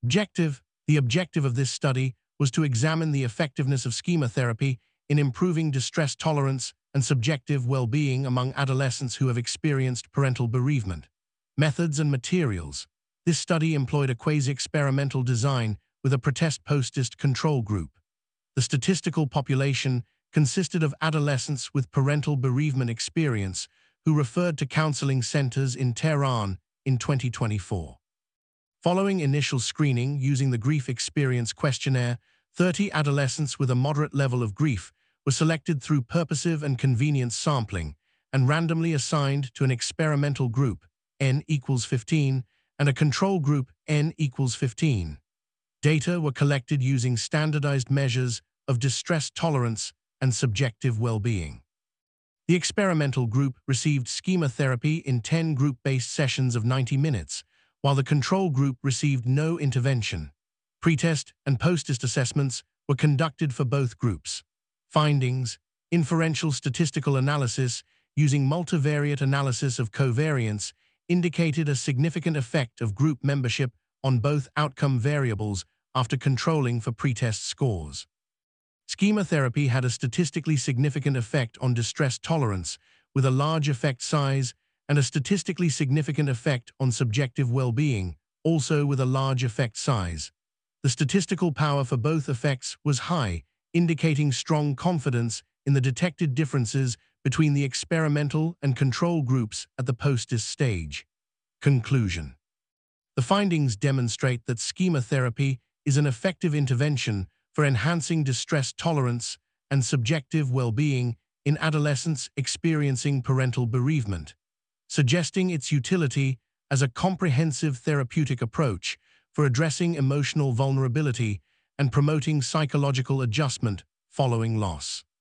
Objective. The objective of this study was to examine the effectiveness of schema therapy in improving distress tolerance and subjective well-being among adolescents who have experienced parental bereavement. Methods and materials. This study employed a quasi-experimental design with a pretest-post-test control group. The statistical population consisted of adolescents with parental bereavement experience who referred to counseling centers in Tehran in 2024. Following initial screening using the Grief Experience Questionnaire, 30 adolescents with a moderate level of grief were selected through purposive and convenience sampling and randomly assigned to an experimental group, N equals 15, and a control group, N equals 15. Data were collected using standardized measures of distress tolerance and subjective well-being. The experimental group received schema therapy in 10 group-based sessions of 90 minutes, while the control group received no intervention. Pretest and post-test assessments were conducted for both groups. Findings: inferential statistical analysis using multivariate analysis of covariance indicated a significant effect of group membership on both outcome variables after controlling for pretest scores. Schema therapy had a statistically significant effect on distress tolerance, with a large effect size, and a statistically significant effect on subjective well-being, also with a large effect size. The statistical power for both effects was high, indicating strong confidence in the detected differences between the experimental and control groups at the post-test stage. Conclusion: the findings demonstrate that schema therapy is an effective intervention for enhancing distress tolerance and subjective well-being in adolescents experiencing parental bereavement, suggesting its utility as a comprehensive therapeutic approach for addressing emotional vulnerability and promoting psychological adjustment following loss.